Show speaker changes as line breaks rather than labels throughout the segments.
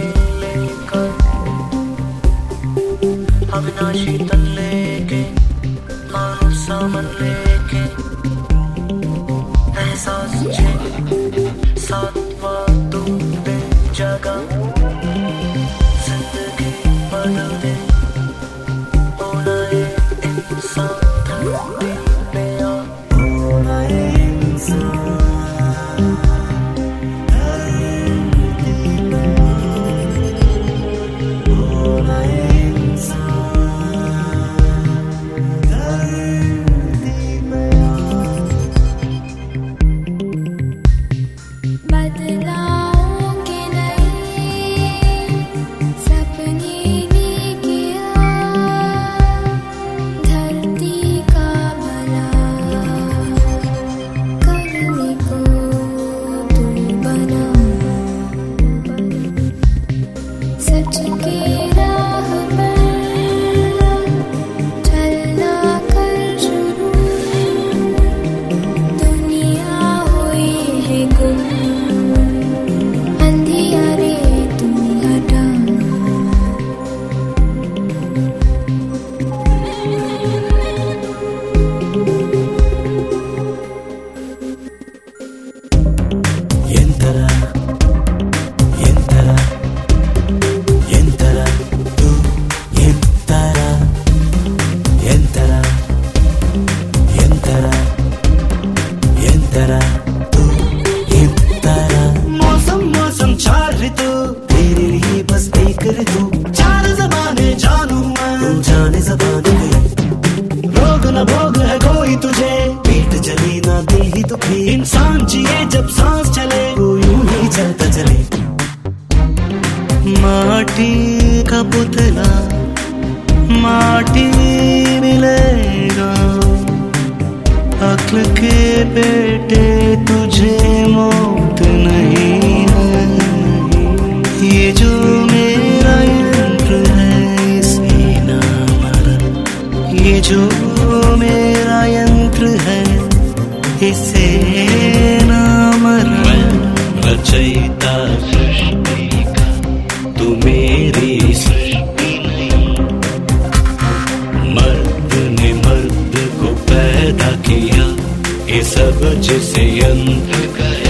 लेकर अविनाशी तन लेके मानो सामन लेके एहसास छे सातवा तू दे जगह जिंदगी बदल दे होना ये इंसान धरती पे आ होना ये इंसान चार ज़बाने जानू मैं, तू जाने ज़बाने गई। रोग न भोग है कोई तुझे, पीठ जली ना दिल ही दुखी। इंसान जिए जब सांस चले, वो यूं ही चलता चले। माटी का पुतला माटी मिलेगा, अक्ल के बेटे तुझे मौत नहीं है। ये जो मेरा यंत्र है इसे ना मरन, ये जो मेरा यंत्र है इसे ना मरन। रचयिता सृष्टि का तू मेरी सृष्टि नहीं, मर्द ने मर्द को पैदा किया, ये सब जिसे यंत्र कहे।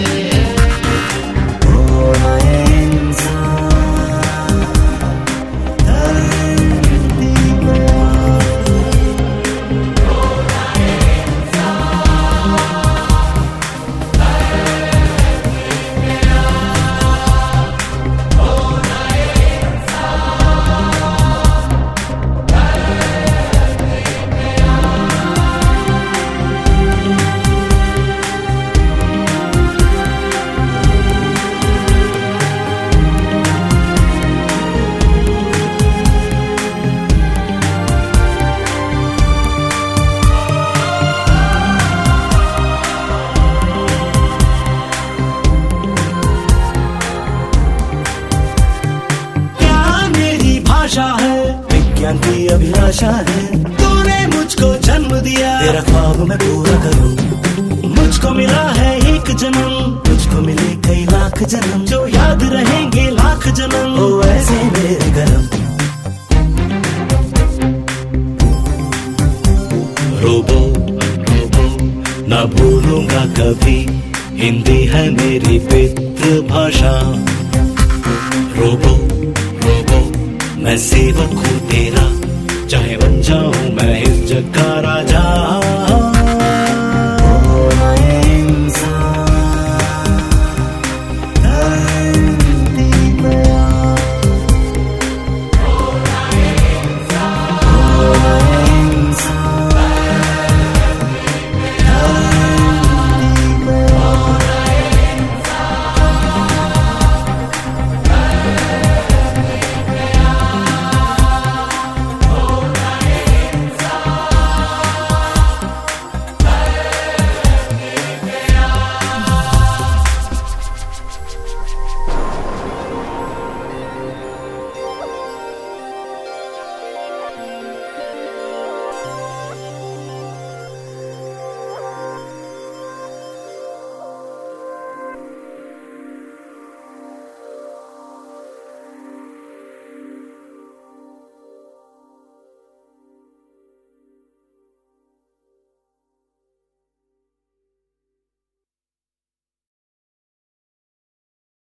विज्ञान की अभिलाषा है, तूने मुझको जन्म दिया, तेरा ख्वाब मैं पूरा करूं। मुझको मिला है एक जन्म, तुझको मिले कई लाख जन्म, जो याद रहेंगे लाख जन्म। ओ ऐसे मेरे गरम रोबो रोबो ना भूलूंगा कभी, हिंदी है मेरी पितृभाषा। रोबो रोबो मैं सेवक हूँ तेरा, चाहे बन जाऊं मैं इस जग का राजा।